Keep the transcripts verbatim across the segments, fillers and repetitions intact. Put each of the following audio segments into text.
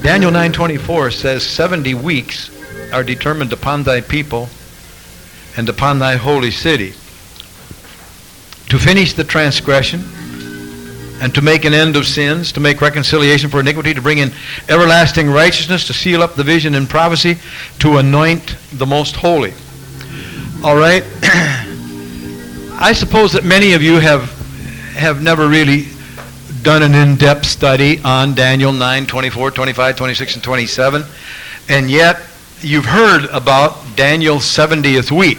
Daniel nine twenty-four says, seventy weeks are determined upon thy people and upon thy holy city to finish the transgression and to make an end of sins, to make reconciliation for iniquity, to bring in everlasting righteousness, to seal up the vision and prophecy, to anoint the most holy. All right? I suppose that many of you have have never really done an in-depth study on Daniel nine, twenty-four, twenty-five, twenty-six, and twenty-seven, and yet you've heard about Daniel's seventieth week,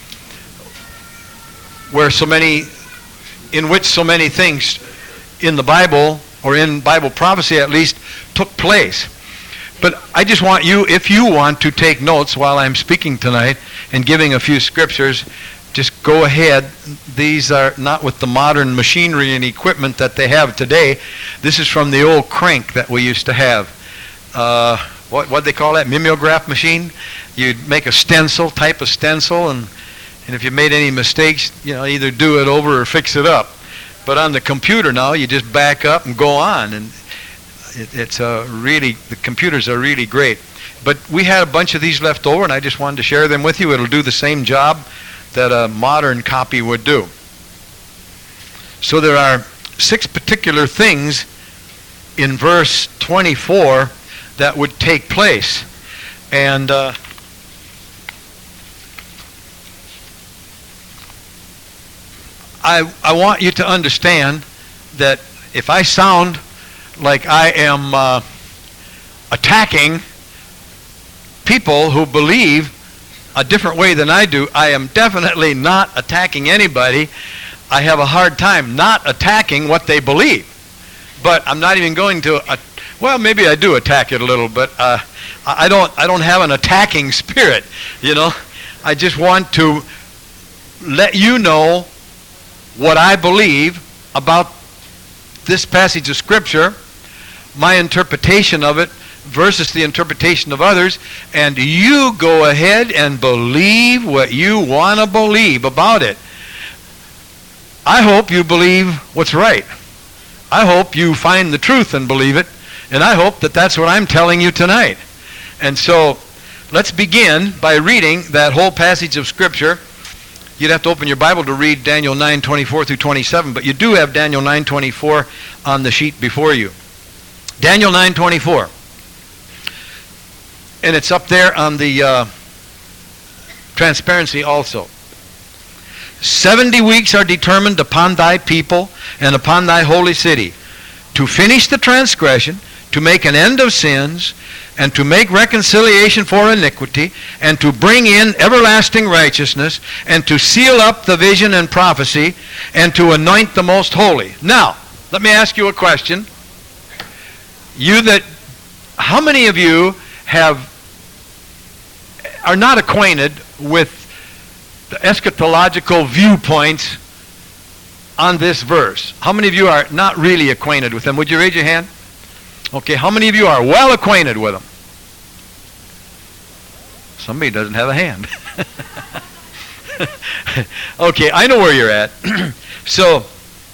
where so many, in which so many things in the Bible, or in Bible prophecy at least, took place. But I just want you, if you want to take notes while I'm speaking tonight and giving a few scriptures, just go ahead. These are not with the modern machinery and equipment that they have today. This is from the old crank that we used to have. Uh, what what they call that? Mimeograph machine? You'd make a stencil, type a stencil, and, and if you made any mistakes, you know, either do it over or fix it up. But on the computer now, you just back up and go on, and it, it's uh, really, the computers are really great. But we had a bunch of these left over, and I just wanted to share them with you. It'll do the same job that a modern copy would do. So there are six particular things in verse twenty-four that would take place. And uh, I, I want you to understand that if I sound like I am uh, attacking people who believe a different way than I do, I am definitely not attacking anybody. I have a hard time not attacking what they believe. But I'm not even going to, uh, well, maybe I do attack it a little, but uh, I don't I don't have an attacking spirit, you know. I just want to let you know what I believe about this passage of Scripture, my interpretation of it versus the interpretation of others, and you go ahead and believe what you want to believe about it. I hope you believe what's right. I hope you find the truth and believe it, and I hope that that's what I'm telling you tonight. And so let's begin by reading that whole passage of Scripture. You'd have to open your Bible to read Daniel nine twenty-four through twenty-seven, but you do have Daniel nine twenty-four on the sheet before you. Daniel nine twenty-four. And it's up there on the uh, transparency also. Seventy weeks are determined upon thy people and upon thy holy city, to finish the transgression, to make an end of sins, and to make reconciliation for iniquity, and to bring in everlasting righteousness, and to seal up the vision and prophecy, and to anoint the most holy. Now, let me ask you a question. You that, how many of you have, are not acquainted with the eschatological viewpoints on this verse? How many of you are not really acquainted with them? Would you raise your hand? Okay, how many of you are well acquainted with them? Somebody doesn't have a hand. Okay, I know where you're at. So,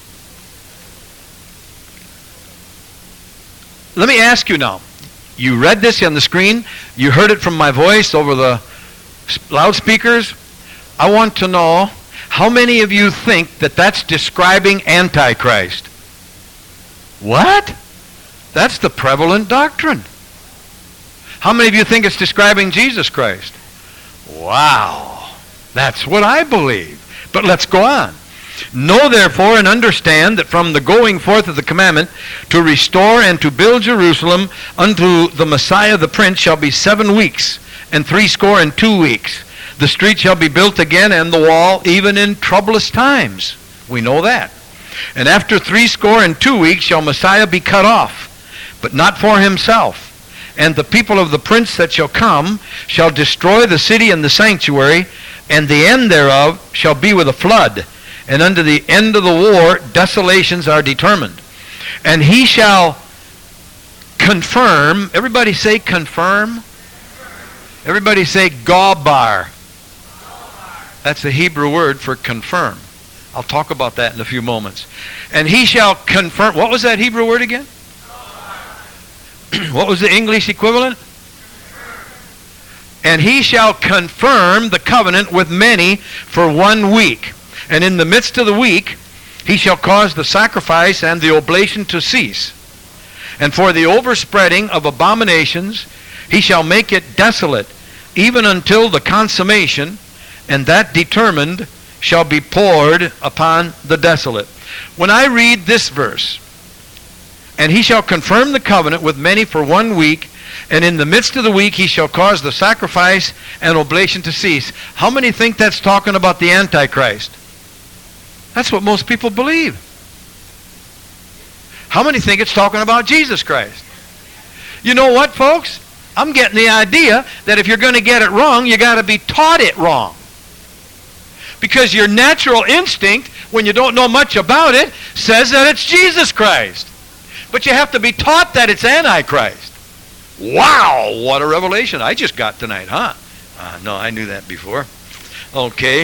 let me ask you now. You read this on the screen. You heard it from my voice over the loudspeakers. I want to know, how many of you think that that's describing Antichrist? What? That's the prevalent doctrine. How many of you think it's describing Jesus Christ? Wow. That's what I believe. But let's go on. Know therefore and understand that from the going forth of the commandment to restore and to build Jerusalem unto the Messiah the Prince shall be seven weeks and threescore and two weeks. The street shall be built again and the wall even in troublous times. We know that. And after threescore and two weeks shall Messiah be cut off, but not for himself. And the people of the prince that shall come shall destroy the city and the sanctuary, and the end thereof shall be with a flood. And unto the end of the war desolations are determined. And he shall confirm, everybody say confirm. Everybody say gobar. That's the Hebrew word for confirm. I'll talk about that in a few moments. And he shall confirm, what was that Hebrew word again? what was the English equivalent? And he shall confirm the covenant with many for one week. And in the midst of the week, he shall cause the sacrifice and the oblation to cease. And for the overspreading of abominations, he shall make it desolate, even until the consummation, and that determined shall be poured upon the desolate. When I read this verse, and he shall confirm the covenant with many for one week, and in the midst of the week he shall cause the sacrifice and oblation to cease. How many think that's talking about the Antichrist? That's what most people believe. How many think it's talking about Jesus Christ? You know what, folks? I'm getting the idea that if you're going to get it wrong, you got to be taught it wrong. Because your natural instinct, when you don't know much about it, says that it's Jesus Christ. But you have to be taught that it's Antichrist. Wow, what a revelation I just got tonight, huh? Uh, no, I knew that before. Okay.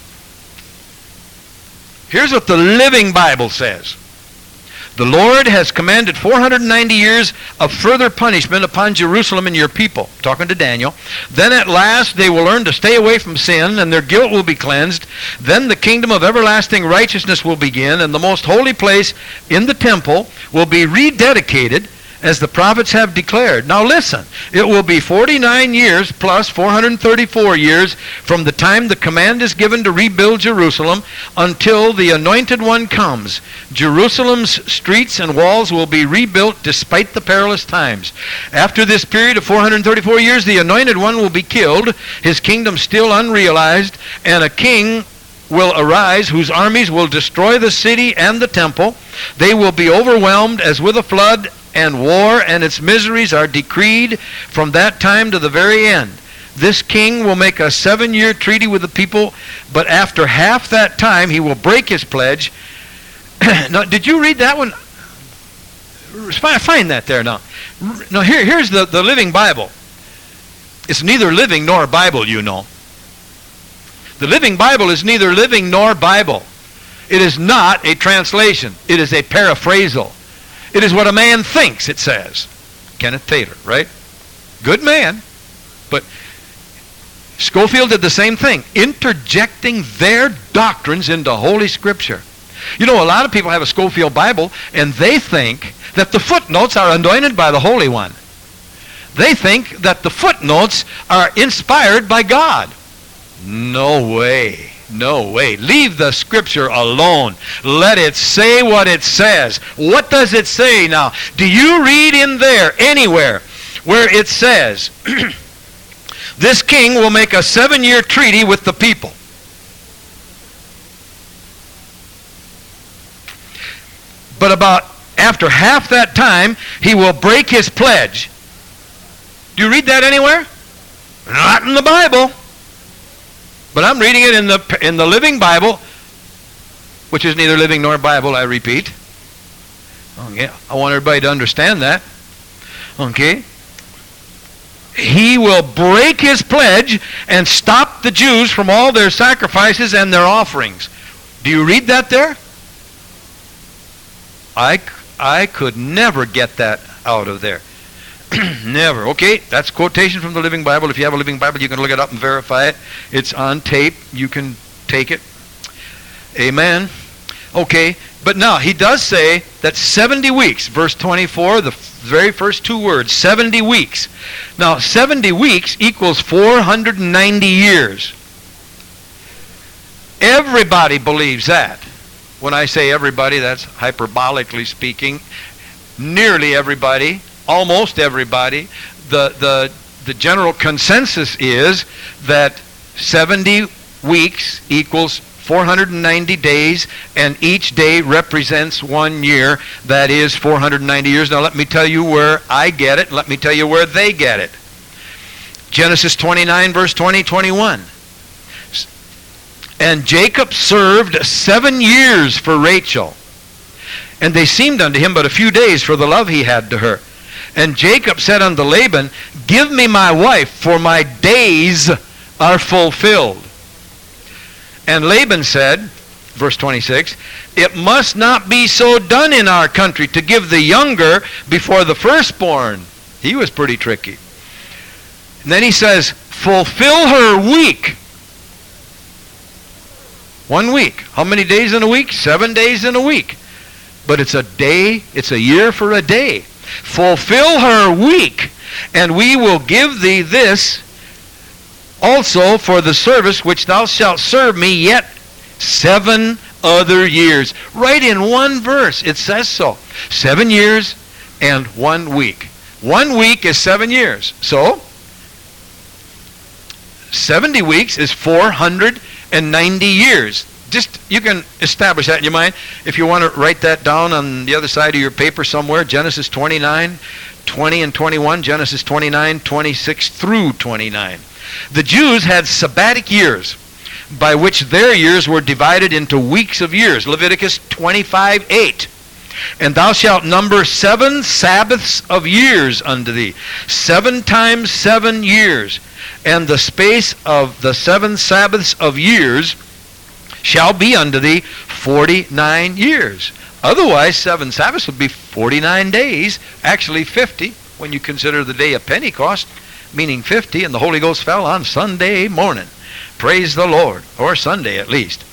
Here's what the Living Bible says. The Lord has commanded four hundred ninety years of further punishment upon Jerusalem and your people. Talking to Daniel. Then at last they will learn to stay away from sin, and their guilt will be cleansed. Then the kingdom of everlasting righteousness will begin, and the most holy place in the temple will be rededicated, as the prophets have declared. Now listen, it will be forty-nine years plus four hundred thirty-four years from the time the command is given to rebuild Jerusalem until the Anointed One comes. Jerusalem's streets and walls will be rebuilt despite the perilous times. After this period of four hundred thirty-four years, the Anointed One will be killed, his kingdom still unrealized, and a king will arise whose armies will destroy the city and the temple. They will be overwhelmed as with a flood, and war and its miseries are decreed from that time to the very end. This king will make a seven-year treaty with the people, but after half that time he will break his pledge. Now, did you read that one? Find that there now. Now, here, here's the, the Living Bible. It's neither living nor Bible, you know. The Living Bible is neither living nor Bible. It is not a translation. It is a paraphrasal. It is what a man thinks, it says. Kenneth Taylor, right? Good man. But Scofield did the same thing, interjecting their doctrines into Holy Scripture. You know, a lot of people have a Scofield Bible, and they think that the footnotes are anointed by the Holy One. They think that the footnotes are inspired by God. No way. No way. Leave the Scripture alone. Let it say what it says. What does it say now? Do you read in there anywhere where it says, this king will make a seven-year treaty with the people? But about after half that time, he will break his pledge. Do you read that anywhere? Not in the Bible. But I'm reading it in the in the Living Bible, which is neither living nor Bible, I repeat. Okay, I want everybody to understand that. Okay. He will break his pledge and stop the Jews from all their sacrifices and their offerings. Do you read that there? I, I could never get that out of there. Never. Okay, that's quotation from the Living Bible. If you have a Living Bible, you can look it up and verify it. It's on tape. You can take it. Amen. Okay, but now he does say that seventy weeks, verse twenty-four, the very first two words, seventy weeks. Now, seventy weeks equals four hundred ninety years. Everybody believes that. When I say everybody, that's hyperbolically speaking. Nearly everybody. Almost everybody, the, the, the general consensus is that seventy weeks equals four hundred ninety days, and each day represents one year. That is four hundred ninety years. Now let me tell you where I get it. Let me tell you where they get it. Genesis twenty-nine, verse twenty, twenty-one. And Jacob served seven years for Rachel, and they seemed unto him but a few days for the love he had to her. And Jacob said unto Laban, give me my wife, for my days are fulfilled. And Laban said, verse twenty-six, it must not be so done in our country to give the younger before the firstborn. He was pretty tricky. And then he says, fulfill her week. One week. How many days in a week? Seven days in a week. But it's a day, it's a year for a day. Fulfill her week, and we will give thee this also for the service which thou shalt serve me yet seven other years. Right in one verse it says so. Seven years and one week. One week is seven years. So, seventy weeks is four hundred ninety years. Just, you can establish that in your mind. If you want to write that down on the other side of your paper somewhere, Genesis twenty-nine, twenty and twenty-one, Genesis twenty-nine, twenty-six through twenty-nine. The Jews had sabbatic years, by which their years were divided into weeks of years. Leviticus twenty-five, eight. And thou shalt number seven Sabbaths of years unto thee. Seven times seven years. And the space of the seven Sabbaths of years shall be unto thee forty-nine years. Otherwise, seven Sabbaths would be forty-nine days, actually fifty, when you consider the day of Pentecost, meaning fifty, and the Holy Ghost fell on Sunday morning. Praise the Lord, or Sunday at least.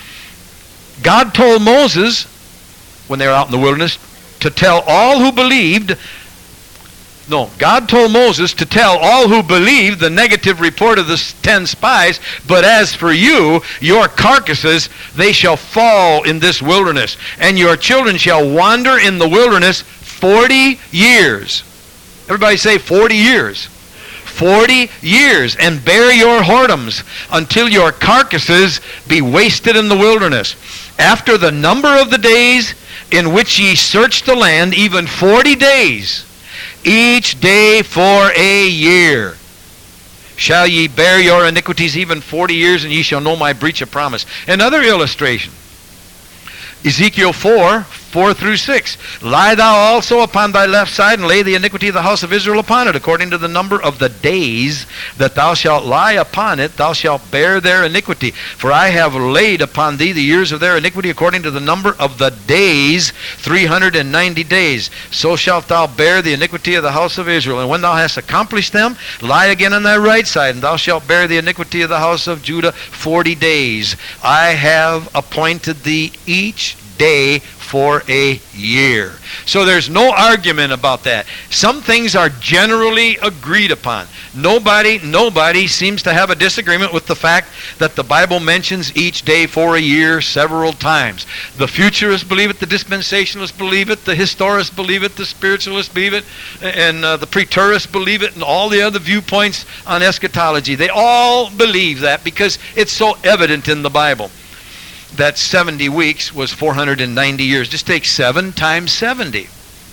God told Moses, when they were out in the wilderness, to tell all who believed, no, God told Moses to tell all who believed the negative report of the ten spies, but as for you, your carcasses, they shall fall in this wilderness, and your children shall wander in the wilderness forty years. Everybody say forty years. Forty years, and bear your whoredoms until your carcasses be wasted in the wilderness. After the number of the days in which ye search the land, even forty days, each day for a year, shall ye bear your iniquities even forty years, and ye shall know my breach of promise. Another illustration. Ezekiel four, four through six. Lie thou also upon thy left side, and lay the iniquity of the house of Israel upon it, according to the number of the days that thou shalt lie upon it, thou shalt bear their iniquity. For I have laid upon thee the years of their iniquity, according to the number of the days, three hundred and ninety days. So shalt thou bear the iniquity of the house of Israel. And when thou hast accomplished them, lie again on thy right side, and thou shalt bear the iniquity of the house of Judah forty days. I have appointed thee each day for a year. So there's no argument about that. Some things are generally agreed upon. Nobody, nobody seems to have a disagreement with the fact that the Bible mentions each day for a year several times. The futurists believe it, the dispensationalists believe it, the historists believe it, the spiritualists believe it, and uh, the preterists believe it, and all the other viewpoints on eschatology. They all believe that because it's so evident in the Bible that seventy weeks was four hundred ninety years. Just take seven times seventy.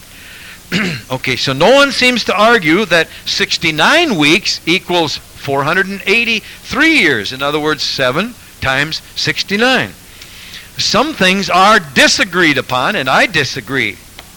Okay, so no one seems to argue that sixty-nine weeks equals four hundred eighty-three years. In other words, seven times sixty-nine. Some things are disagreed upon, and I disagree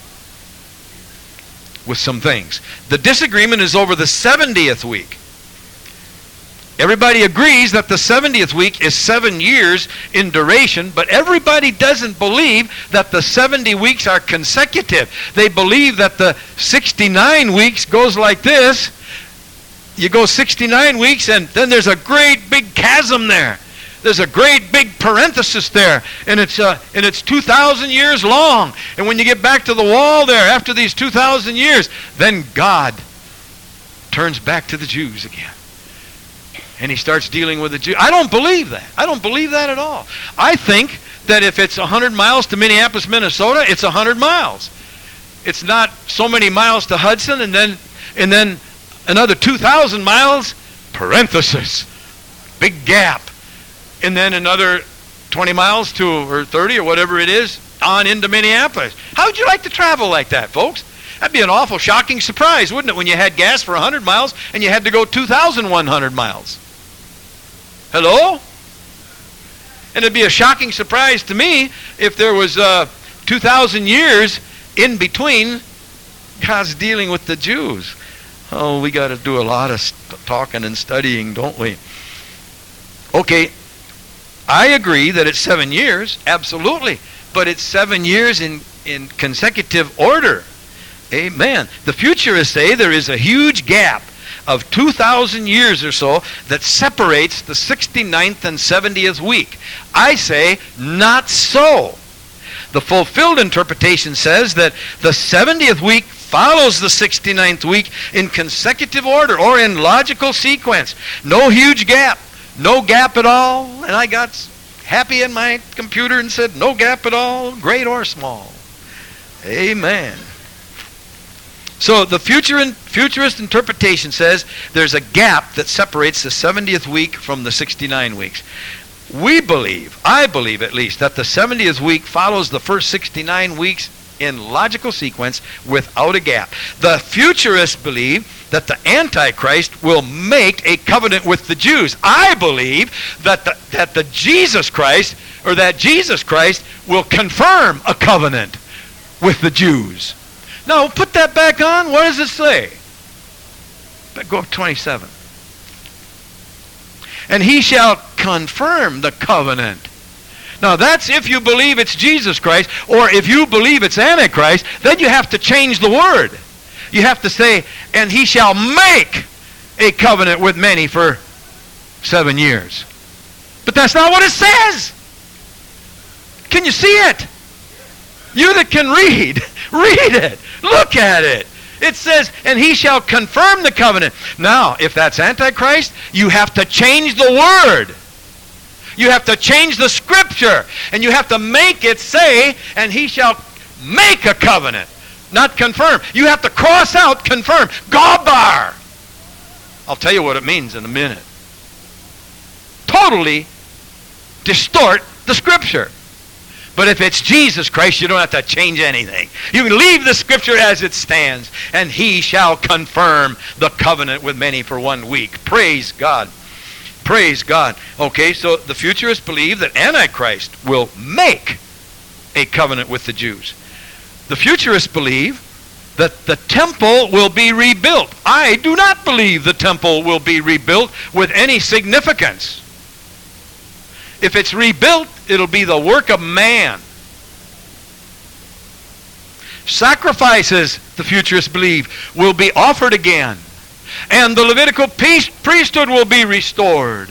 with some things. The disagreement is over the seventieth week. Everybody agrees that the seventieth week is seven years in duration, but everybody doesn't believe that the seventy weeks are consecutive. They believe that the sixty-nine weeks goes like this. You go sixty-nine weeks, and then there's a great big chasm there. There's a great big parenthesis there, and it's uh, and it's two thousand years long. And when you get back to the wall there, after these two thousand years, then God turns back to the Jews again. And he starts dealing with the Jews. I don't believe that. I don't believe that at all. I think that if it's one hundred miles to Minneapolis, Minnesota, it's one hundred miles. It's not so many miles to Hudson, and then and then another two thousand miles, parenthesis, big gap. And then another twenty miles to, or thirty, or whatever it is, on into Minneapolis. How would you like to travel like that, folks? That'd be an awful shocking surprise, wouldn't it, when you had gas for one hundred miles and you had to go two thousand one hundred miles? Hello? And it'd be a shocking surprise to me if there was uh, two thousand years in between God's dealing with the Jews. Oh, we got to do a lot of st- talking and studying, don't we? Okay, I agree that it's seven years, absolutely. But it's seven years in, in consecutive order. Amen. The futurists say there is a huge gap of two thousand years or so that separates the sixty-ninth and seventieth week. I say not so. The fulfilled interpretation says that the seventieth week follows the sixty-ninth week in consecutive order or in logical sequence. No huge gap. No gap at all. And I got happy in my computer and said, no gap at all, great or small. Amen. So the future futurist interpretation says there's a gap that separates the seventieth week from the sixty-nine weeks. We believe, I believe at least, that the seventieth week follows the first sixty-nine weeks in logical sequence without a gap. The futurists believe that the Antichrist will make a covenant with the Jews. I believe that the, that the Jesus Christ, or that Jesus Christ will confirm a covenant with the Jews. Now, put that back on. What does it say? Go up twenty-seven. And he shall confirm the covenant. Now, that's if you believe it's Jesus Christ, or if you believe it's Antichrist, then you have to change the word. You have to say, and he shall make a covenant with many for seven years. But that's not what it says. Can you see it? You that can read, read it. Look at it. It says, and he shall confirm the covenant. Now, if that's Antichrist, you have to change the word. You have to change the scripture. And you have to make it say, and he shall make a covenant. Not confirm. You have to cross out confirm. Gabar. I'll tell you what it means in a minute. Totally distort the scripture. But if it's Jesus Christ, you don't have to change anything. You can leave the scripture as it stands. And he shall confirm the covenant with many for one week. Praise God. Praise God. Okay, so the futurists believe that Antichrist will make a covenant with the Jews. The futurists believe that the temple will be rebuilt. I do not believe the temple will be rebuilt with any significance. If it's rebuilt, it'll be the work of man. Sacrifices, the futurists believe, will be offered again. And the Levitical priesthood will be restored.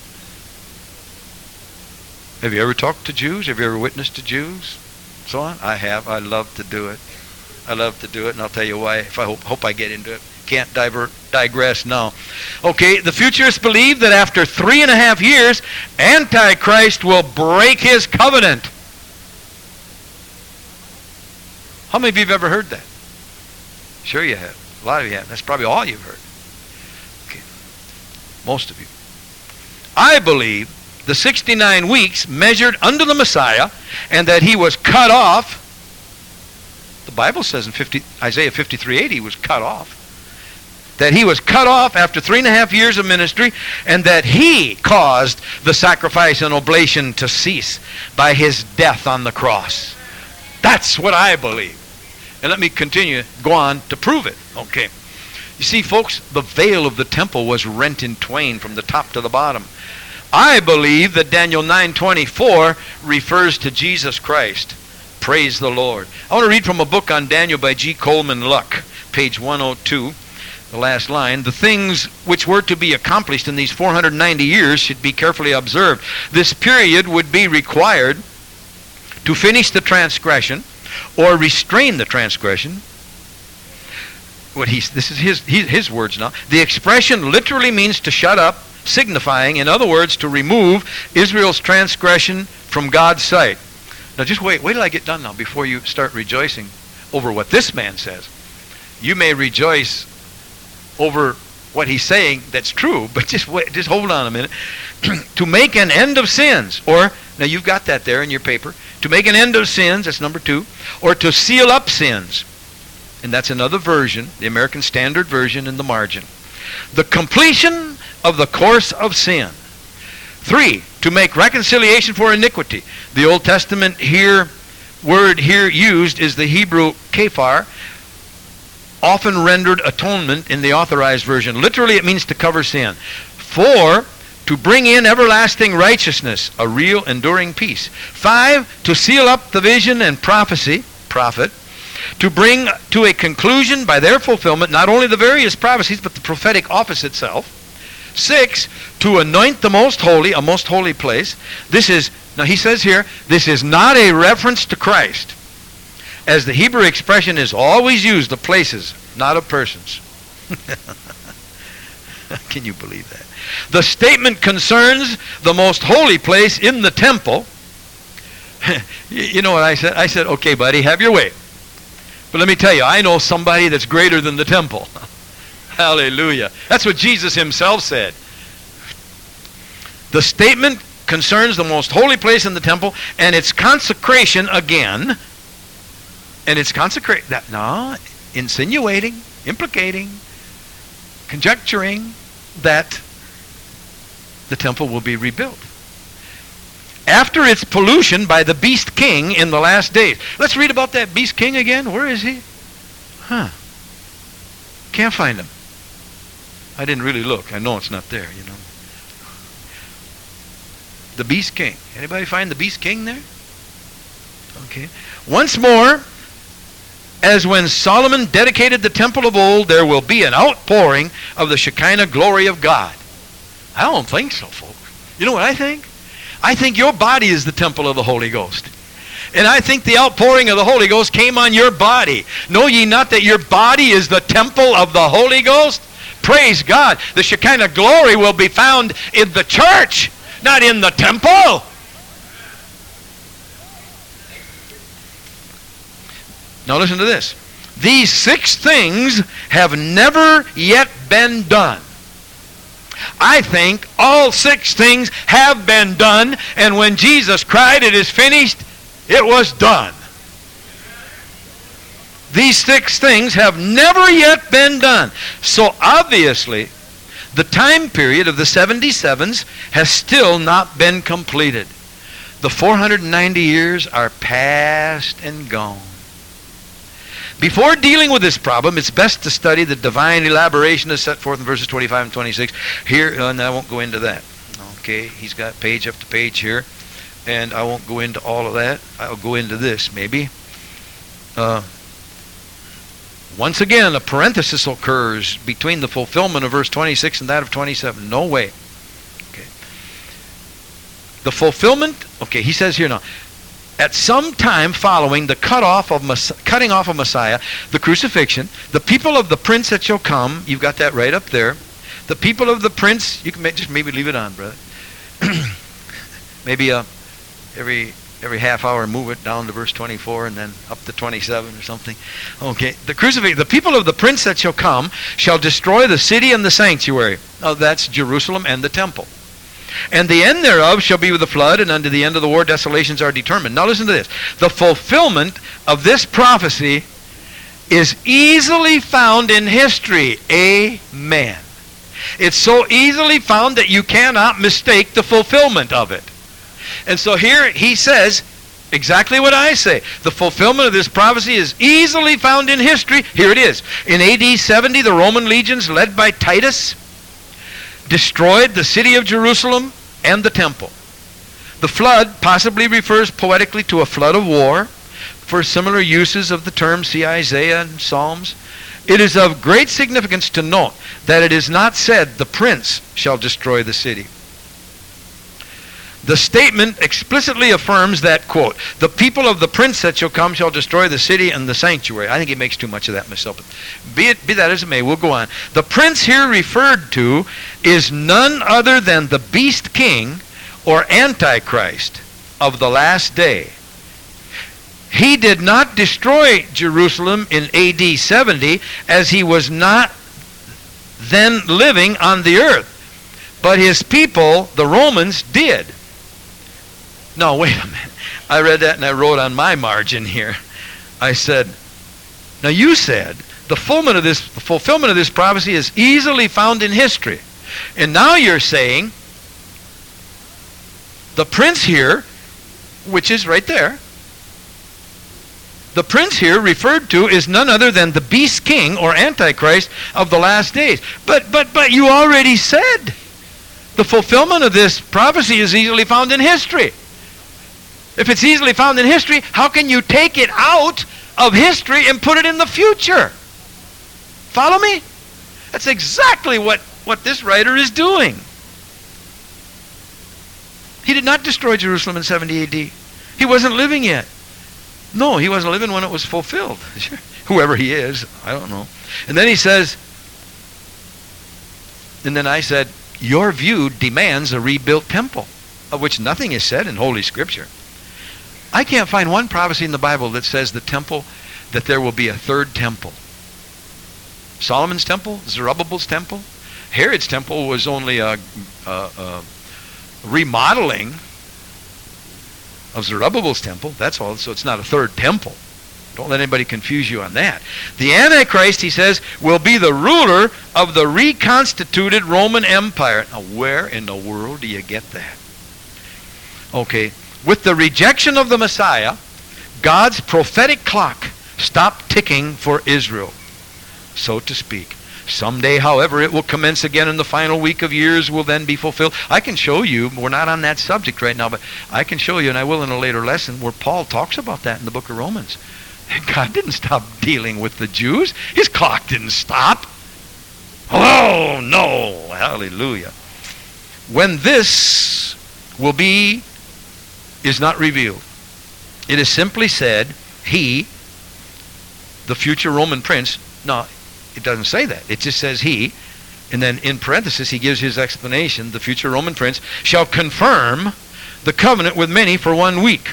Have you ever talked to Jews? Have you ever witnessed to Jews? So on? I have. I love to do it. I love to do it, and I'll tell you why. If I hope, hope I get into it. Can't divert, digress now. Okay, the futurists believe that after three and a half years, Antichrist will break his covenant. How many of you have ever heard that? Sure you have. A lot of you have. That's probably all you've heard. Okay. Most of you. I believe the sixty-nine weeks measured under the Messiah, and that he was cut off. The Bible says in fifty, Isaiah fifty-three eight he was cut off. That he was cut off after three and a half years of ministry, and that he caused the sacrifice and oblation to cease by his death on the cross. That's what I believe. And let me continue, go on to prove it. Okay. You see, folks, the veil of the temple was rent in twain from the top to the bottom. I believe that Daniel nine twenty-four refers to Jesus Christ. Praise the Lord. I want to read from a book on Daniel by G. Coleman Luck, page one oh two. The last line, the things which were to be accomplished in these four hundred ninety years should be carefully observed. This period would be required to finish the transgression or restrain the transgression. What he, this is his, his, his words now. The expression literally means to shut up, signifying, in other words, to remove Israel's transgression from God's sight. Now just wait, wait till I get done now before you start rejoicing over what this man says. You may rejoice over what he's saying that's true, but just wait, just hold on a minute. To make an end of sins, or, now you've got that there in your paper, to make an end of sins, that's number two, or to seal up sins, and that's another version, the American Standard Version in the margin. The completion of the course of sin. Three, to make reconciliation for iniquity. The Old Testament here, word here used is the Hebrew kephar, often rendered atonement in the Authorized Version. Literally, it means to cover sin. Four, to bring in everlasting righteousness, a real enduring peace. Five, to seal up the vision and prophecy, prophet. to bring to a conclusion by their fulfillment not only the various prophecies, but the prophetic office itself. Six, to anoint the most holy, a most holy place. This is, now he says here, this is not a reference to Christ, as the Hebrew expression is always used of places, not of persons. Can you believe that? The statement concerns the most holy place in the temple. You know what I said? I said, okay, buddy, have your way. But let me tell you, I know somebody that's greater than the temple. Hallelujah. That's what Jesus himself said. The statement concerns the most holy place in the temple and its consecration again. And it's consecrate that no, insinuating, implicating, conjecturing that the temple will be rebuilt after its pollution by the beast king in the last days. Let's read about that beast king again. Where is he? Huh. Can't find him. I didn't really look. I know it's not there, you know. The beast king. Anybody find the beast king there? Okay. Once more, as when Solomon dedicated the temple of old, there will be an outpouring of the Shekinah glory of God. I don't think so, folks. You know what I think? I think your body is the temple of the Holy Ghost. And I think the outpouring of the Holy Ghost came on your body. Know ye not that your body is the temple of the Holy Ghost? Praise God. The Shekinah glory will be found in the church, not in the temple. Now listen to this. These six things have never yet been done. I think all six things have been done, and when Jesus cried, "It is finished," it was done. These six things have never yet been done. So obviously, the time period of the seventy-sevens has still not been completed. The four hundred ninety years are past and gone. Before dealing with this problem, it's best to study the divine elaboration as set forth in verses twenty-five and twenty-six. Here, uh, and I won't go into that. Okay, he's got page after page here, and I won't go into all of that. I'll go into this, maybe. Uh, once again, a parenthesis occurs between the fulfillment of verse twenty-six and that of twenty-seven. No way. Okay. The fulfillment, okay, he says here now, at some time following the cut off of Mess- cutting off of Messiah, the crucifixion, the people of the prince that shall come, you've got that right up there. The people of the prince, you can ma- just maybe leave it on, brother. Maybe uh, every every half hour move it down to verse twenty-four and then up to twenty-seven or something. Okay, the crucifixion, the people of the prince that shall come shall destroy the city and the sanctuary. Oh, that's Jerusalem and the temple. And the end thereof shall be with the flood, and unto the end of the war desolations are determined. Now listen to this. The fulfillment of this prophecy is easily found in history. Amen. It's so easily found that you cannot mistake the fulfillment of it. And so here he says exactly what I say. The fulfillment of this prophecy is easily found in history. Here it is. In A D seventy, the Roman legions led by Titus destroyed the city of Jerusalem and the temple. The flood possibly refers poetically to a flood of war. For similar uses of the term, see Isaiah and Psalms. It is of great significance to note that it is not said the prince shall destroy the city. The statement explicitly affirms that, quote, the people of the prince that shall come shall destroy the city and the sanctuary. I think he makes too much of that myself. But be it be that as it may, we'll go on. The prince here referred to is none other than the beast king or antichrist of the last day. He did not destroy Jerusalem in A D seventy, as he was not then living on the earth. But his people, the Romans, did. No, wait a minute. I read that and I wrote on my margin here. I said, now you said the fulfillment of this, the fulfillment of this prophecy is easily found in history. And now you're saying the prince here, which is right there, the prince here referred to is none other than the beast king or antichrist of the last days. But but but you already said the fulfillment of this prophecy is easily found in history. If it's easily found in history, how can you take it out of history and put it in the future. Follow me? That's exactly what, what this writer is doing. He did not destroy Jerusalem in seventy A D. He wasn't living yet. No, he wasn't living when it was fulfilled. Whoever he is, I don't know. And then he says, and then I said, your view demands a rebuilt temple, of which nothing is said in Holy Scripture. I can't find one prophecy in the Bible that says the temple, that there will be a third temple. Solomon's temple, Zerubbabel's temple, Herod's temple was only a, a, a remodeling of Zerubbabel's temple. That's all. So it's not a third temple. Don't let anybody confuse you on that. The Antichrist, he says, will be the ruler of the reconstituted Roman Empire. Now, where in the world do you get that? Okay. With the rejection of the Messiah, God's prophetic clock stopped ticking for Israel, so to speak. Someday, however, it will commence again, and the final week of years will then be fulfilled. I can show you, we're not on that subject right now, but I can show you, and I will in a later lesson, where Paul talks about that in the book of Romans. God didn't stop dealing with the Jews. His clock didn't stop. Oh, no. Hallelujah. When this will be is not revealed. It is simply said, he, the future Roman prince, no, it doesn't say that. It just says he, and then in parenthesis he gives his explanation, the future Roman prince shall confirm the covenant with many for one week.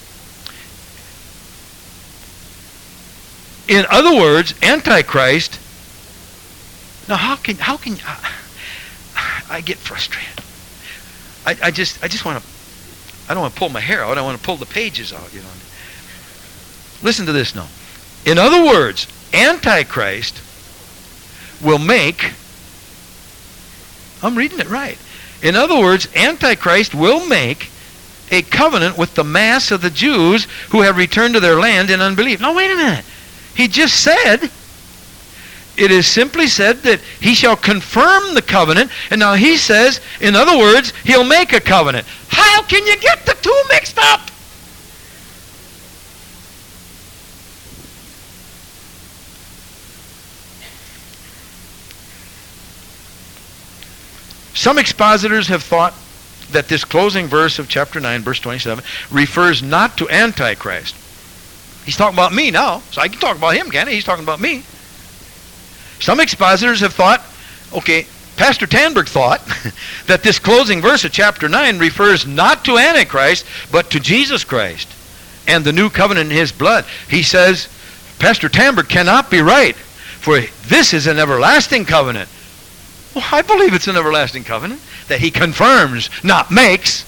In other words, Antichrist, now how can, how can, I, I get frustrated. I, I just, I just want to, I don't want to pull my hair out, I want to pull the pages out, you know. Listen to this now. In other words, Antichrist will make, I'm reading it right. In other words, Antichrist will make a covenant with the mass of the Jews who have returned to their land in unbelief. Now wait a minute. He just said, it is simply said that he shall confirm the covenant, and now he says, in other words, he'll make a covenant. How can you get the two mixed up? Some expositors have thought that this closing verse of chapter nine, verse twenty-seven, refers not to Antichrist. He's talking about me now, so I can talk about him, can't I? He's talking about me. Some expositors have thought, okay, Pastor Tanberg thought that this closing verse of chapter nine refers not to Antichrist, but to Jesus Christ and the new covenant in his blood. He says, Pastor Tanberg cannot be right, for this is an everlasting covenant. Well, I believe it's an everlasting covenant that he confirms, not makes.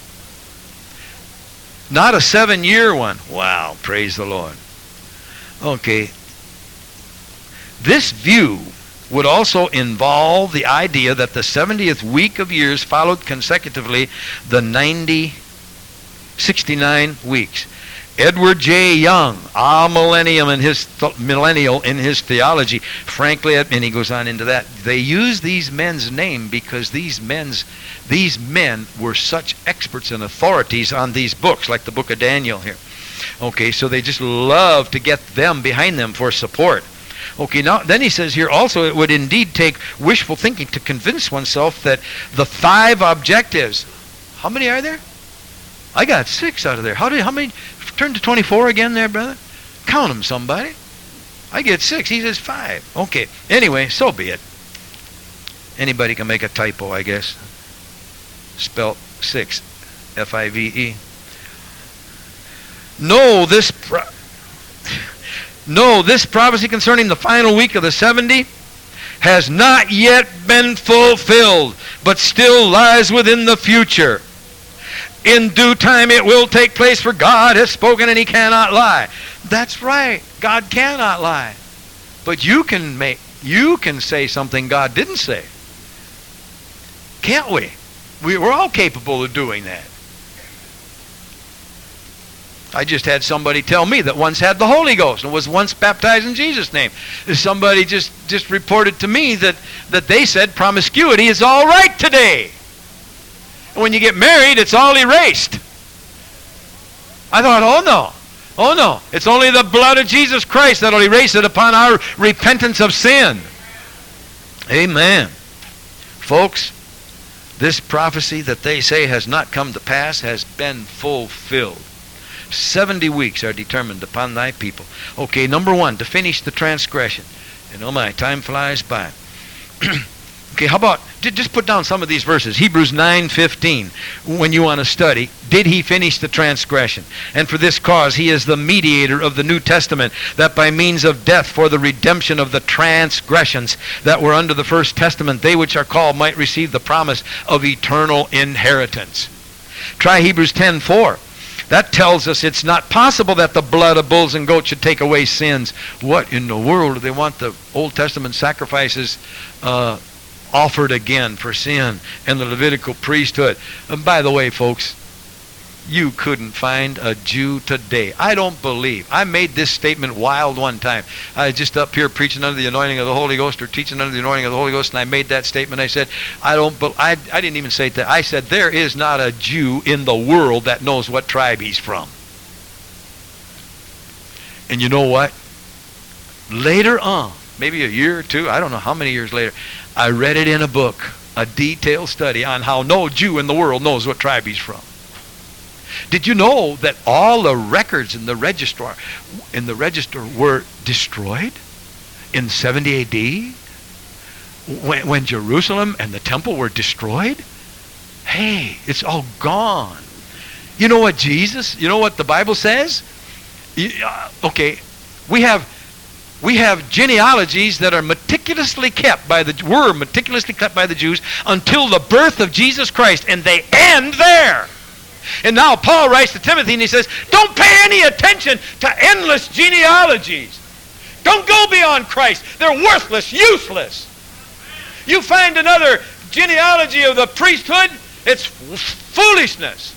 Not a seven-year one. Wow, praise the Lord. Okay. This view would also involve the idea that the seventieth week of years followed consecutively the ninety, sixty-nine weeks. Edward J. Young, a millennium in his th- millennial in his theology, frankly, and he goes on into that. They use these men's name because these men's these men were such experts and authorities on these books, like the book of Daniel here. Okay, so they just love to get them behind them for support. Okay, now then he says here also, it would indeed take wishful thinking to convince oneself that the five objectives, how many are there? I got six out of there. How did how many? Turn to twenty-four again there, brother. Count them, somebody. I get six. He says five. Okay. Anyway, so be it. Anybody can make a typo, I guess. Spelt six, F I V E. No, this pro- no, this prophecy concerning the final week of the seventy has not yet been fulfilled, but still lies within the future. In due time it will take place, for God has spoken and he cannot lie. That's right. God cannot lie. But you can make you can say something God didn't say. Can't we? we we're all capable of doing that. I just had somebody tell me that once had the Holy Ghost and was once baptized in Jesus' name. Somebody just, just reported to me that, that they said promiscuity is all right today. When you get married, it's all erased. I thought, oh no, Oh no, it's only the blood of Jesus Christ that'll erase it upon our repentance of sin. Amen. Folks, this prophecy that they say has not come to pass has been fulfilled. Seventy weeks are determined upon thy people. Okay, number one, to finish the transgression. And oh my, time flies by. Okay, how about, just put down some of these verses. Hebrews nine fifteen, when you want to study, did he finish the transgression? And for this cause he is the mediator of the New Testament, that by means of death for the redemption of the transgressions that were under the first testament, they which are called might receive the promise of eternal inheritance. Try Hebrews ten four. That tells us it's not possible that the blood of bulls and goats should take away sins. What in the world do they want the Old Testament sacrifices uh, offered again for sin and the Levitical priesthood? And by the way, folks, you couldn't find a Jew today. I don't believe. I made this statement wild one time. I was just up here preaching under the anointing of the Holy Ghost, or teaching under the anointing of the Holy Ghost, and I made that statement. I said, I don't. Be- I, I didn't even say that. I said, there is not a Jew in the world that knows what tribe he's from. And you know what? Later on, maybe a year or two, I don't know how many years later, I read it in a book, a detailed study on how no Jew in the world knows what tribe he's from. Did you know that all the records in the register in the register were destroyed in seventy A D? When, when Jerusalem and the temple were destroyed? Hey, it's all gone. You know what Jesus, you know what the Bible says? Okay, we have we have genealogies that are meticulously kept by the were meticulously kept by the Jews until the birth of Jesus Christ, and they end there. And now Paul writes to Timothy and he says, don't pay any attention to endless genealogies. Don't go beyond Christ. They're worthless, useless. You find another genealogy of the priesthood, it's foolishness.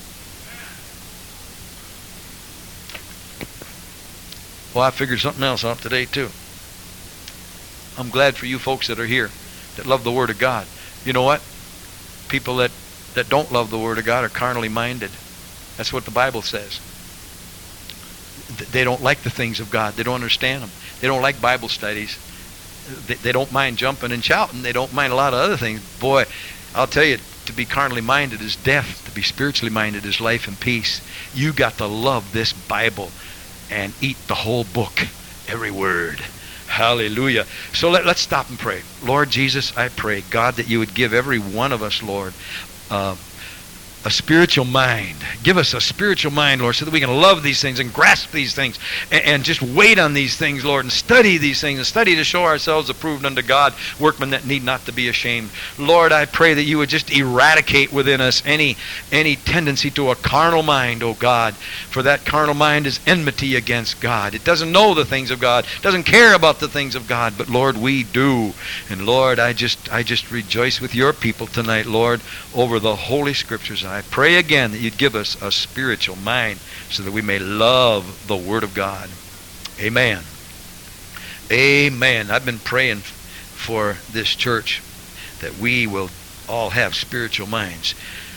Well, I figured something else out today too. I'm glad for you folks that are here that love the Word of God. You know what? People that that don't love the Word of God are carnally minded. That's what the Bible says. They don't like the things of God. They don't understand them. They don't like Bible studies. They, they don't mind jumping and shouting. They don't mind a lot of other things. Boy, I'll tell you, to be carnally minded is death. To be spiritually minded is life and peace. You got to love this Bible and eat the whole book, every word. Hallelujah. So let, let's stop and pray. Lord Jesus, I pray, God, that you would give every one of us, Lord, Uh, a spiritual mind. Give us a spiritual mind, Lord, so that we can love these things and grasp these things and, and just wait on these things, Lord, and study these things and study to show ourselves approved unto God, workmen that need not to be ashamed. Lord, I pray that you would just eradicate within us any any tendency to a carnal mind, oh God, for that carnal mind is enmity against God. It doesn't know the things of God, doesn't care about the things of God, but Lord, we do. And Lord, I just I just rejoice with your people tonight, Lord, over the Holy Scriptures. I pray again that you'd give us a spiritual mind so that we may love the Word of God. Amen. Amen. I've been praying for this church that we will all have spiritual minds.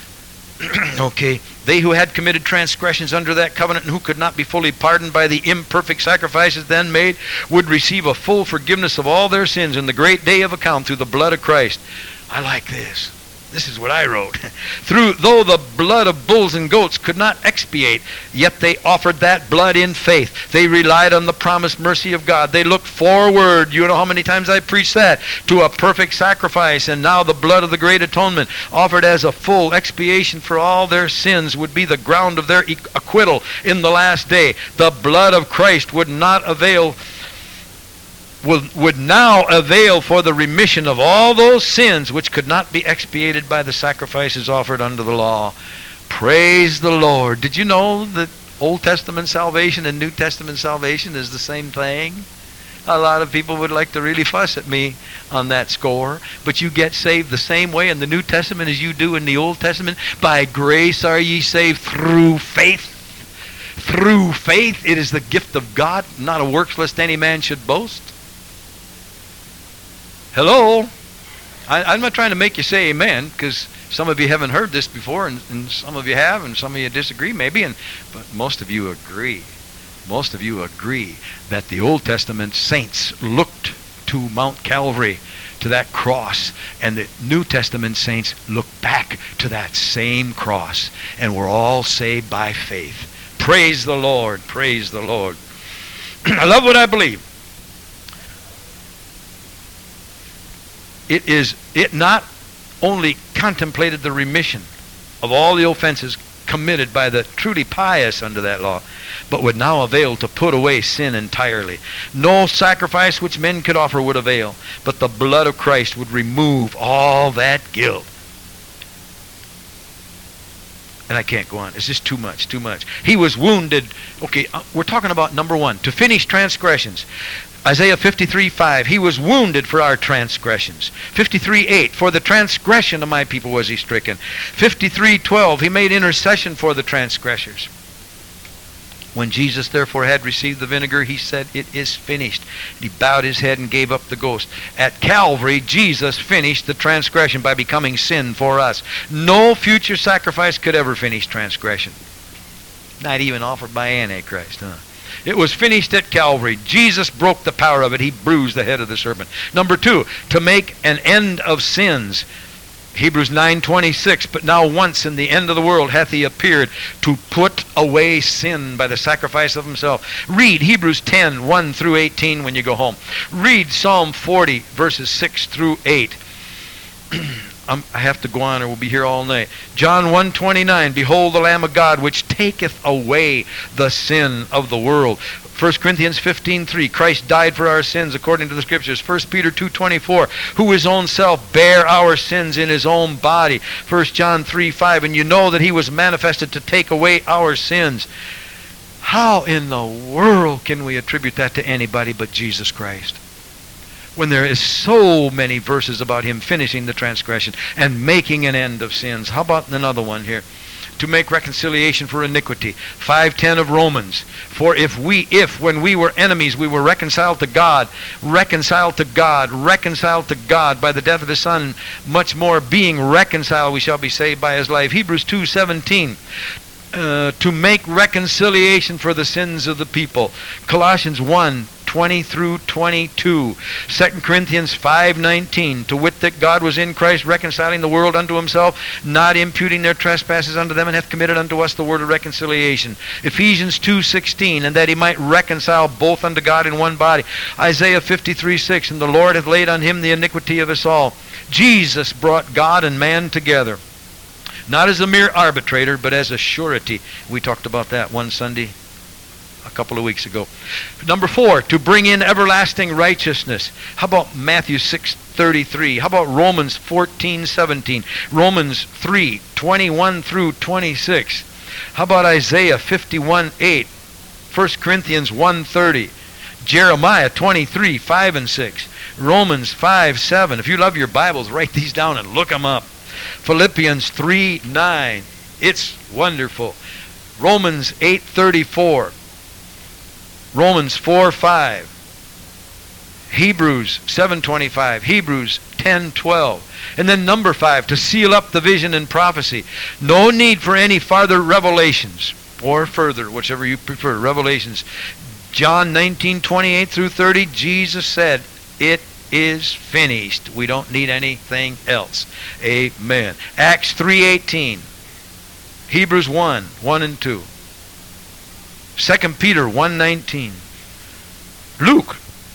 Okay. They who had committed transgressions under that covenant and who could not be fully pardoned by the imperfect sacrifices then made would receive a full forgiveness of all their sins in the great day of account through the blood of Christ. I like this. This is what I wrote. Through, though the blood of bulls and goats could not expiate, yet they offered that blood in faith. They relied on the promised mercy of God. They looked forward, you know how many times I preached that, to a perfect sacrifice. And now the blood of the great atonement, offered as a full expiation for all their sins, would be the ground of their acquittal in the last day. The blood of Christ would not avail Would, would now avail for the remission of all those sins which could not be expiated by the sacrifices offered under the law. Praise the Lord. Did you know that Old Testament salvation and New Testament salvation is the same thing? A lot of people would like to really fuss at me on that score, but you get saved the same way in the New Testament as you do in the Old Testament. By grace are ye saved through faith. Through faith. It is the gift of God, not a works lest any man should boast. Hello? I, I'm not trying to make you say amen, because some of you haven't heard this before, and, and some of you have, and some of you disagree maybe, and but most of you agree. most of you agree that the Old Testament saints looked to Mount Calvary, to that cross, and the New Testament saints look back to that same cross, and we're all saved by faith. Praise the Lord, praise the Lord. I love what I believe. It is, it not only contemplated the remission of all the offenses committed by the truly pious under that law, but would now avail to put away sin entirely. No sacrifice which men could offer would avail, but the blood of Christ would remove all that guilt. And I can't go on. It's just too much, too much. He was wounded. Okay, uh, we're talking about number one, to finish transgressions. Isaiah fifty-three five, he was wounded for our transgressions. fifty-three eight, for the transgression of my people was he stricken. fifty-three twelve, he made intercession for the transgressors. When Jesus therefore had received the vinegar, he said, it is finished. And he bowed his head and gave up the ghost. At Calvary, Jesus finished the transgression by becoming sin for us. No future sacrifice could ever finish transgression. Not even offered by Antichrist, huh? It was finished at Calvary. Jesus broke the power of it. He bruised the head of the serpent. Number two, to make an end of sins. Hebrews nine twenty-six, but now once in the end of the world hath he appeared to put away sin by the sacrifice of himself. Read Hebrews ten one through eighteen when you go home. Read Psalm forty, verses six through eight. I'm, I have to go on or we'll be here all night. John one twenty-nine, behold the Lamb of God which taketh away the sin of the world. First Corinthians fifteen three, Christ died for our sins according to the Scriptures. First Peter two twenty-four, who his own self bare our sins in his own body. First John three five, and you know that he was manifested to take away our sins. How in the world can we attribute that to anybody but Jesus Christ, when there is so many verses about him finishing the transgression and making an end of sins? How about another one here? To make reconciliation for iniquity. five ten of Romans. For if we, if when we were enemies, we were reconciled to God, reconciled to God, reconciled to God by the death of his Son, much more being reconciled, we shall be saved by his life. Hebrews two seventeen. Uh, to make reconciliation for the sins of the people. Colossians one twenty through twenty-two. Second Corinthians five nineteen, to wit that God was in Christ reconciling the world unto himself, not imputing their trespasses unto them, and hath committed unto us the word of reconciliation. Ephesians two sixteen, and that he might reconcile both unto God in one body. Isaiah fifty-three six, and the Lord hath laid on him the iniquity of us all. Jesus brought God and man together, not as a mere arbitrator, but as a surety. We talked about that one Sunday a couple of weeks ago. Number four, to bring in everlasting righteousness. How about Matthew six thirty-three? How about Romans fourteen seventeen? Romans three twenty-one through twenty-six. How about Isaiah fifty-one eight? First Corinthians one thirty. Jeremiah twenty-three five and six. Romans five seven. If you love your Bibles, write these down and look them up. Philippians three nine. It's wonderful. Romans eight thirty-four. Romans four five. Hebrews seven twenty-five. Hebrews ten twelve. And then number five, to seal up the vision and prophecy. No need for any farther revelations, or further, whichever you prefer, revelations. John nineteen twenty-eight through thirty, Jesus said, it is finished. We don't need anything else. Amen. Acts three eighteen. Hebrews one one and two. Second Peter one nineteen. Luke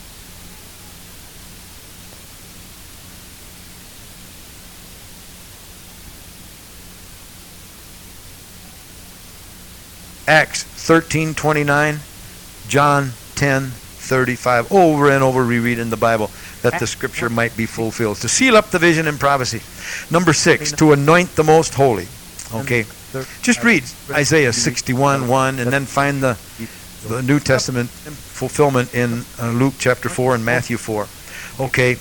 Acts thirteen twenty-nine. John ten thirty-five. Over and over we read in the Bible that the scripture might be fulfilled. To seal up the vision and prophecy. Number six, to anoint the most holy. Okay. Just read Isaiah sixty-one one and then find the, the New Testament fulfillment in uh, Luke chapter four and Matthew four. Okay.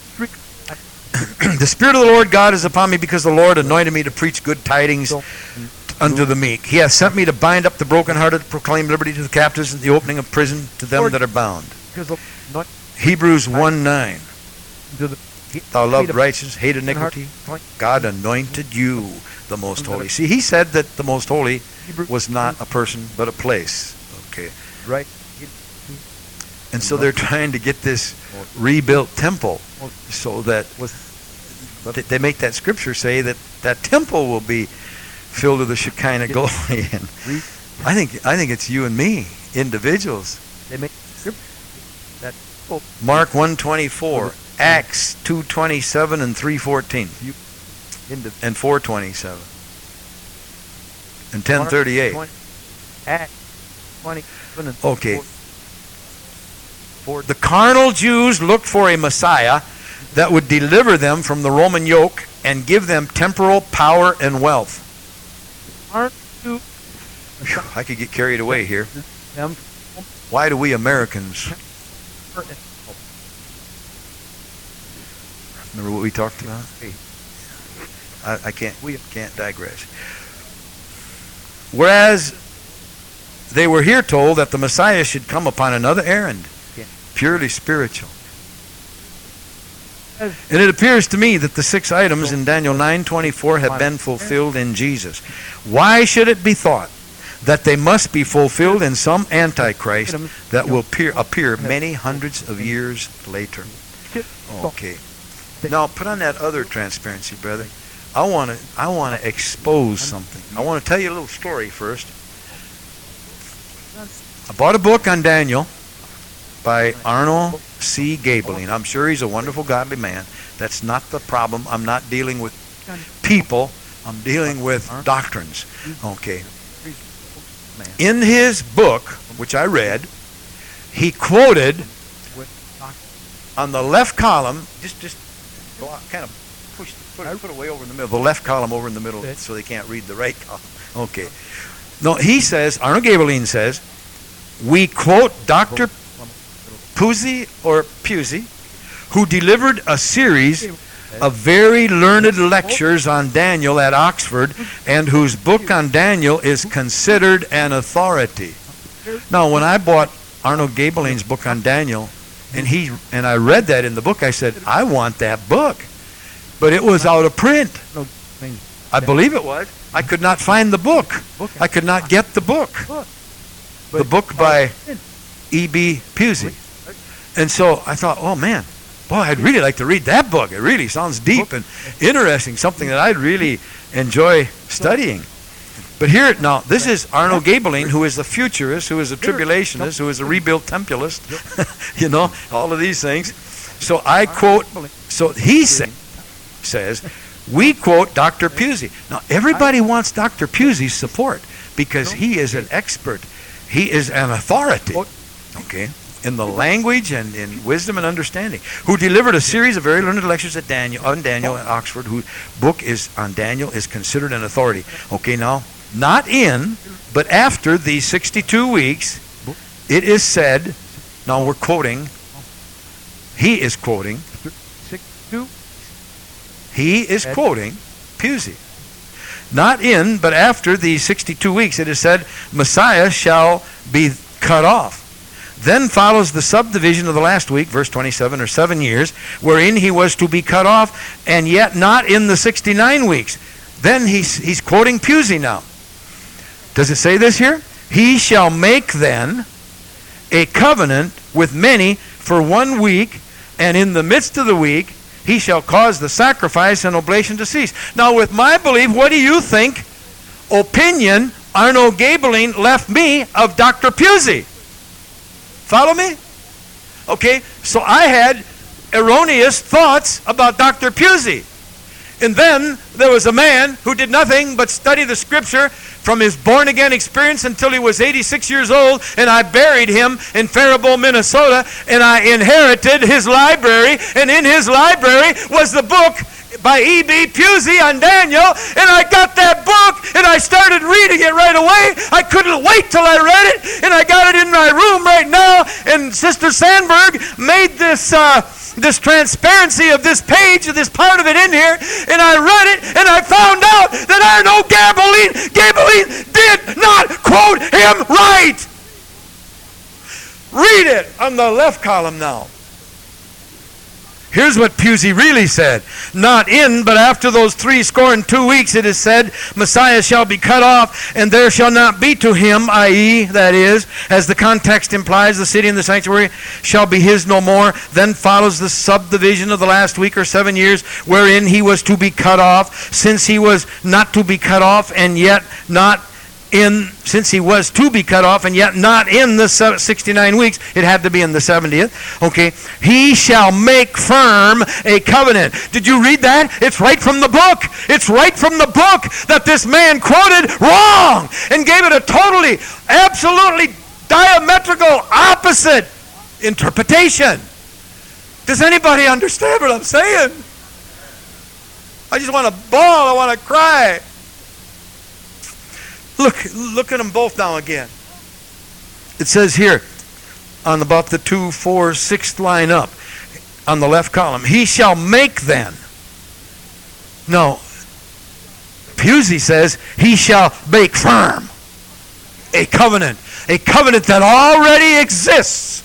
The Spirit of the Lord God is upon me, because the Lord anointed me to preach good tidings unto the meek. He hath sent me to bind up the brokenhearted, to proclaim liberty to the captives, and the opening of prison to them that are bound. Hebrews one nine. Thou loved righteousness, hate iniquity. God anointed you the most holy. See, he said that the most holy was not a person but a place. Okay. right. And so they're trying to get this rebuilt temple so that th- they make that scripture say that that temple will be filled with the Shekinah glory. And I think I think it's you and me, individuals. They make that Mark one twenty-four, Acts two twenty-seven and three fourteen, and four twenty-seven, and ten thirty-eight. Acts twenty-seven and okay. The carnal Jews looked for a Messiah that would deliver them from the Roman yoke and give them temporal power and wealth. Whew, I could get carried away here. Why do we Americans? Remember what we talked about? I, I can't. We can't digress. Whereas they were here told that the Messiah should come upon another errand, purely spiritual. And it appears to me that the six items in Daniel nine twenty-four have been fulfilled in Jesus. Why should it be thought that they must be fulfilled in some Antichrist that will appear, appear many hundreds of years later? Okay. Now put on that other transparency, brother. I want to I want to expose something. I want to tell you a little story first. I bought a book on Daniel by Arnold C. Gaebelein. I'm sure he's a wonderful, godly man. That's not the problem. I'm not dealing with people. I'm dealing with doctrines. Okay. In his book, which I read, he quoted on the left column, just just go out, kind of push, put it, put it way over in the middle, the left column over in the middle so they can't read the right column. Okay. No, he says, Arnold Gaebelein says, we quote Doctor Pusey or Pusey, who delivered a series of very learned lectures on Daniel at Oxford, and whose book on Daniel is considered an authority. Now, when I bought Arnold Gaebelein's book on Daniel, and he and I read that in the book, I said, I want that book. But it was out of print. I believe it was. I could not find the book. I could not get the book. The book by E B Pusey. And so I thought, oh man, boy, I'd really like to read that book. It really sounds deep and interesting, something that I'd really enjoy studying. But here, now, this is Arnold Gaebelein, who is a futurist, who is a tribulationist, who is a rebuilt tempulist, you know, all of these things. So I quote, so he say, says, we quote Doctor Pusey. Now, everybody wants Doctor Pusey's support because he is an expert. He is an authority, okay, in the language and in wisdom and understanding, who delivered a series of very learned lectures at Daniel, on Daniel at Oxford, whose book is on Daniel is considered an authority. Okay, now, not in, but after these sixty-two weeks, it is said, now we're quoting, he is quoting, he is quoting Pusey. Not in, but after these sixty-two weeks, it is said, Messiah shall be cut off. Then follows the subdivision of the last week, verse twenty-seven, or seven years, wherein he was to be cut off, and yet not in the sixty-nine weeks. Then he's, he's quoting Pusey now. Does it say this here? He shall make then a covenant with many for one week, and in the midst of the week he shall cause the sacrifice and oblation to cease. Now with my belief, what do you think opinion Arnold Gaebelein left me of Doctor Pusey? Follow me? Okay, so I had erroneous thoughts about Doctor Pusey. And then there was a man who did nothing but study the scripture from his born-again experience until he was eighty-six years old, and I buried him in Faribault, Minnesota, and I inherited his library, and in his library was the book by E B Pusey on Daniel, and I got that book, and I started reading it right away. I couldn't wait till I read it, and I got it in my room right now, and Sister Sandberg made this uh, this transparency of this page, of this part of it in here, and I read it, and I found out that Arnold Gaebelein, Gaebelein did not quote him right. Read it on the left column now. Here's what Pusey really said. Not in, but after those three score and two weeks, it is said, Messiah shall be cut off, and there shall not be to him, that is, that is, as the context implies, the city and the sanctuary shall be his no more. Then follows the subdivision of the last week or seven years, wherein he was to be cut off, since he was not to be cut off, and yet not in, since he was to be cut off, and yet not in the sixty-nine weeks, it had to be in the seventieth. Okay, he shall make firm a covenant. Did you read that? It's right from the book. It's right from the book that this man quoted wrong and gave it a totally, absolutely diametrical opposite interpretation. Does anybody understand what I'm saying? I just want to bawl. I want to cry. Look, look at them both now again. It says here, on about the two, four, sixth line up, on the left column, he shall make then. No, Pusey says, he shall make firm a covenant. A covenant that already exists.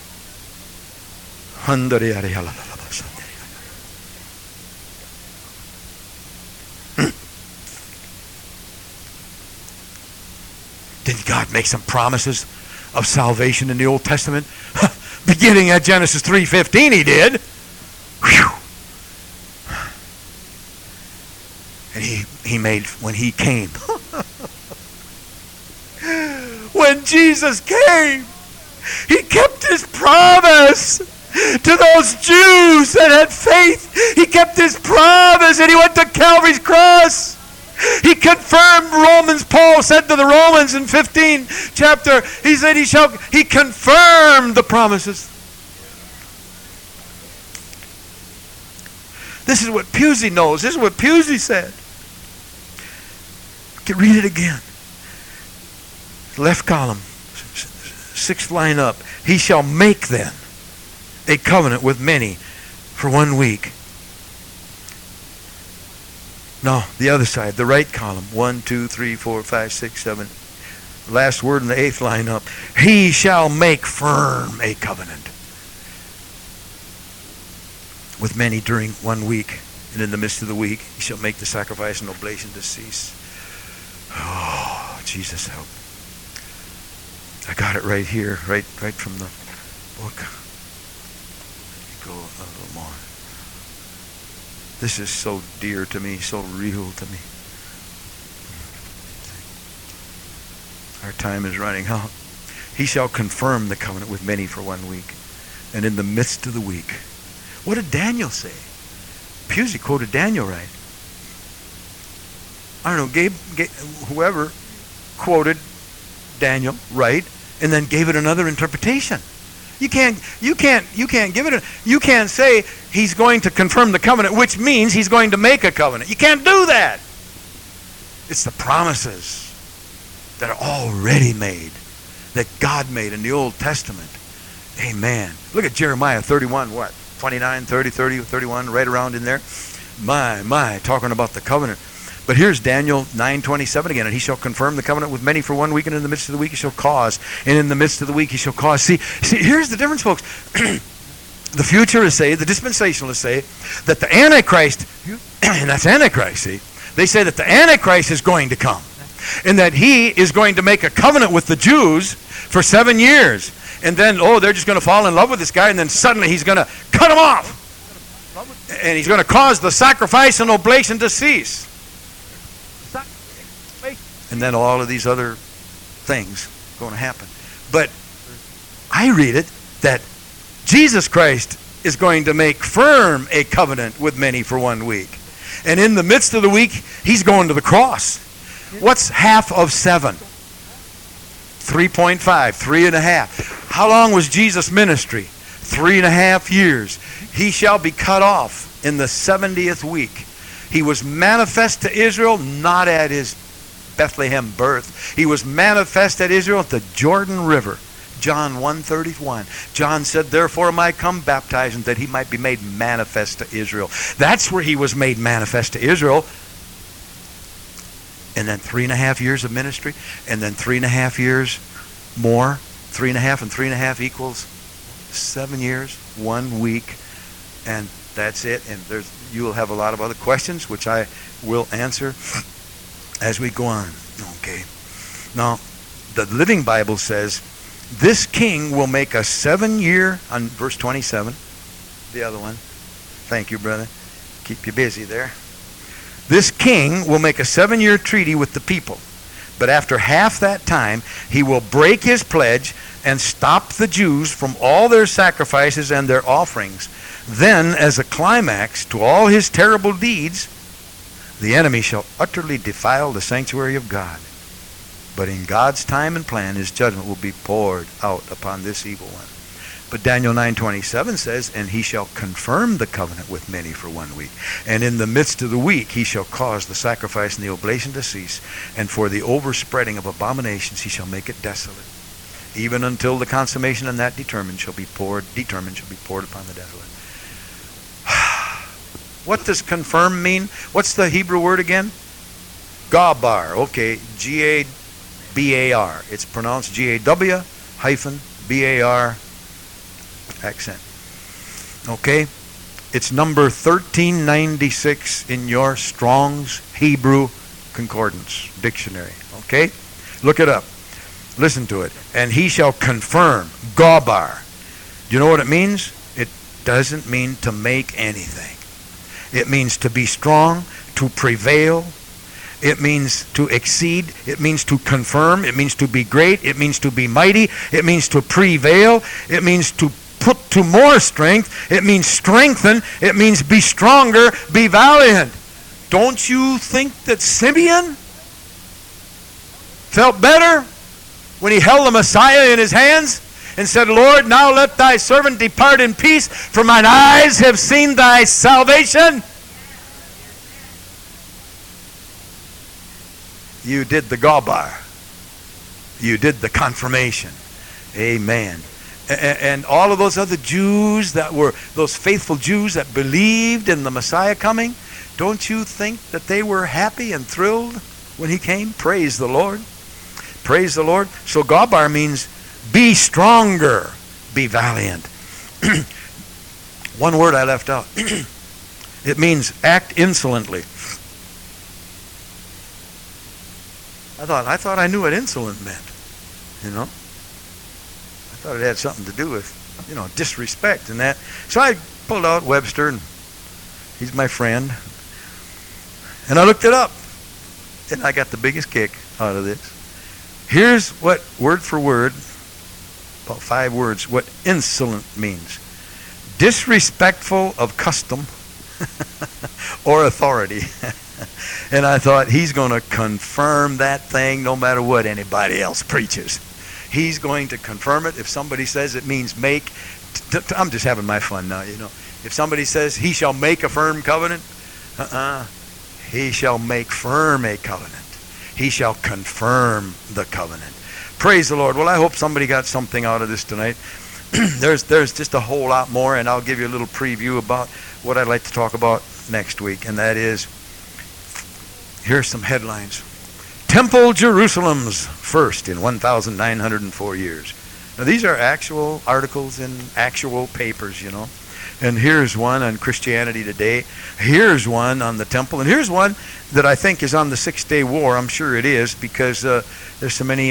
Didn't God make some promises of salvation in the Old Testament? Beginning at Genesis three fifteen, he did. Whew. And he, he made, when he came, when Jesus came, he kept his promise to those Jews that had faith. He kept his promise, and he went to Calvary's cross. He confirmed Romans. Paul said to the Romans in fifteen chapter, he said he shall, he confirmed the promises. This is what Pusey knows. This is what Pusey said. Read it again. Left column, sixth line up. He shall make then a covenant with many for one week. No, the other side, the right column. One, two, three, four, five, six, seven. Last word in the eighth line up. He shall make firm a covenant with many during one week. And in the midst of the week, he shall make the sacrifice and oblation to cease. Oh, Jesus help. I got it right here, right, right from the book. Let me go a little more. This is so dear to me, so real to me. Our time is running out. He shall confirm the covenant with many for one week. And in the midst of the week. What did Daniel say? Pusey quoted Daniel right. I don't know, Gabe, Gabe, whoever quoted Daniel right, and then gave it another interpretation. You can't, you can't, you can't give it a, you can't say he's going to confirm the covenant, which means he's going to make a covenant. You can't do that. It's the promises that are already made, that God made in the Old Testament. Amen. Look at Jeremiah thirty-one, what? twenty-nine, thirty, thirty, thirty-one, right around in there. My, my, talking about the covenant. But here's Daniel nine twenty-seven again. And he shall confirm the covenant with many for one week, and in the midst of the week he shall cause. And in the midst of the week he shall cause. See, see here's the difference, folks. The futurists say, the dispensationalists say, that the Antichrist, and that's Antichrist, see, they say that the Antichrist is going to come. And that he is going to make a covenant with the Jews for seven years. And then, oh, they're just going to fall in love with this guy, and then suddenly he's going to cut him off. And he's going to cause the sacrifice and oblation to cease. And then all of these other things going to happen. But I read it that Jesus Christ is going to make firm a covenant with many for one week. And in the midst of the week, he's going to the cross. What's half of seven? three point five, three and a half. How long was Jesus' ministry? Three and a half years. He shall be cut off in the seventieth week. He was manifest to Israel, not at his Bethlehem birth. He was manifest at Israel at the Jordan River. John one thirty-one. John said, therefore am I come baptizing, that he might be made manifest to Israel. That's where he was made manifest to Israel. And then three and a half years of ministry, and then three and a half years more. Three and a half and three and a half equals seven years, one week, and That's it. And there's you will have a lot of other questions, which I will answer as we go on. Okay. Now, the Living Bible says, this king will make a seven-year, on verse twenty-seven, the other one. Thank you, brother. Keep you busy there. This king will make a seven-year treaty with the people. But after half that time, he will break his pledge and stop the Jews from all their sacrifices and their offerings. Then, as a climax to all his terrible deeds, the enemy shall utterly defile the sanctuary of God. But in God's time and plan, his judgment will be poured out upon this evil one. But Daniel nine twenty-seven says, and he shall confirm the covenant with many for one week. And in the midst of the week he shall cause the sacrifice and the oblation to cease. And for the overspreading of abominations he shall make it desolate. Even until the consummation and that determined shall be poured, determined shall be poured upon the desolate. What does confirm mean? What's the Hebrew word again? Gabar. Okay, G A B A R. It's pronounced G A W hyphen B A R accent. Okay? It's number thirteen ninety-six in your Strong's Hebrew Concordance Dictionary. Okay? Look it up. Listen to it. And he shall confirm. Gabar. Do you know what it means? It doesn't mean to make anything. It means to be strong, to prevail. It means to exceed. It means to confirm. It means to be great. It means to be mighty. It means to prevail. It means to put to more strength. It means strengthen. It means be stronger, be valiant. Don't you think that Simeon felt better when he held the Messiah in his hands and said, Lord, now let thy servant depart in peace, for mine eyes have seen thy salvation? You did the Gabar. You did the confirmation. Amen. And all of those other Jews that were, those faithful Jews that believed in the Messiah coming, don't you think that they were happy and thrilled when he came? Praise the Lord. Praise the Lord. So Gabar means be stronger, be valiant. One word I left out. It means act insolently. I thought I thought I knew what insolent meant. You know? I thought it had something to do with, you know, disrespect and that. So I pulled out Webster, and he's my friend. And I looked it up. And I got the biggest kick out of this. Here's what, word for word, about five words, what insolent means. Disrespectful of custom or authority. And I thought, he's going to confirm that thing no matter what anybody else preaches. He's going to confirm it. If somebody says it means make, t- t- I'm just having my fun now, you know. If somebody says he shall make a firm covenant, uh-uh. He shall make firm a covenant. He shall confirm the covenant. Praise the Lord. Well, I hope somebody got something out of this tonight. there's there's just a whole lot more, and I'll give you a little preview about what I'd like to talk about next week, and that is, here's some headlines. Temple Jerusalem's first in one thousand nine hundred four years. Now, these are actual articles in actual papers, you know. And here's one on Christianity Today. Here's one on the temple. And here's one that I think is on the Six-Day War. I'm sure it is, because uh, there's so many